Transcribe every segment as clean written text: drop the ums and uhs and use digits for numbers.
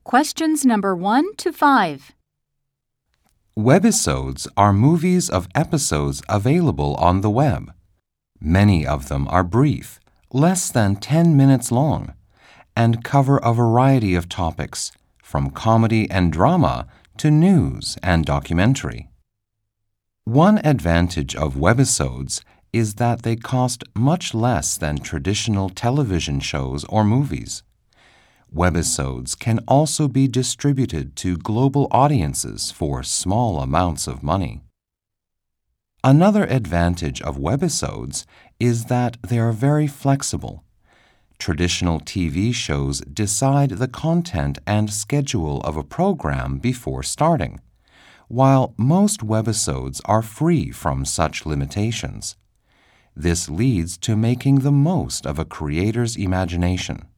Questions number 1 to 5. Webisodes are movies of episodes available on the web. Many of them are brief, less than 10 minutes long, and cover a variety of topics, from comedy and drama to news and documentary. One advantage of webisodes is that they cost much less than traditional television shows or movies. Webisodes can also be distributed to global audiences for small amounts of money. Another advantage of webisodes is that they are very flexible. Traditional TV shows decide the content and schedule of a program before starting, while most webisodes are free from such limitations. This leads to making the most of a creator's imagination.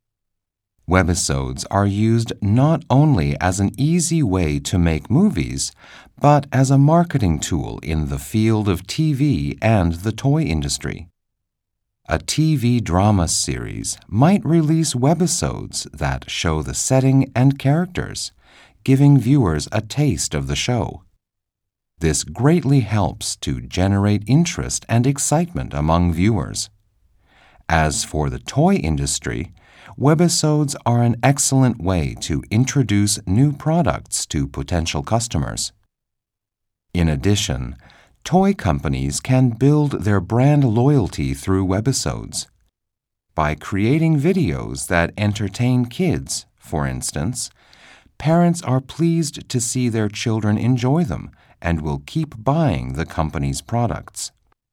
Webisodes are used not only as an easy way to make movies, but as a marketing tool in the field of TV and the toy industry. A TV drama series might release webisodes that show the setting and characters, giving viewers a taste of the show. This greatly helps to generate interest and excitement among viewers. As for the toy industry, webisodes are an excellent way to introduce new products to potential customers. In addition, toy companies can build their brand loyalty through webisodes. By creating videos that entertain kids, for instance, parents are pleased to see their children enjoy them and will keep buying the company's products.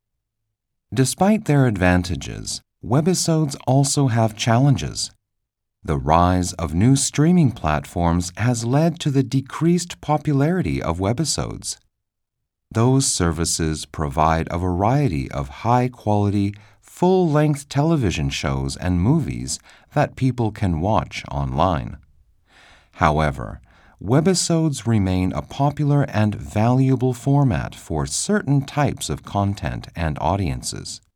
Despite their advantages, webisodes also have challenges. The rise of new streaming platforms has led to the decreased popularity of webisodes. Those services provide a variety of high-quality, full-length television shows and movies that people can watch online. However, webisodes remain a popular and valuable format for certain types of content and audiences.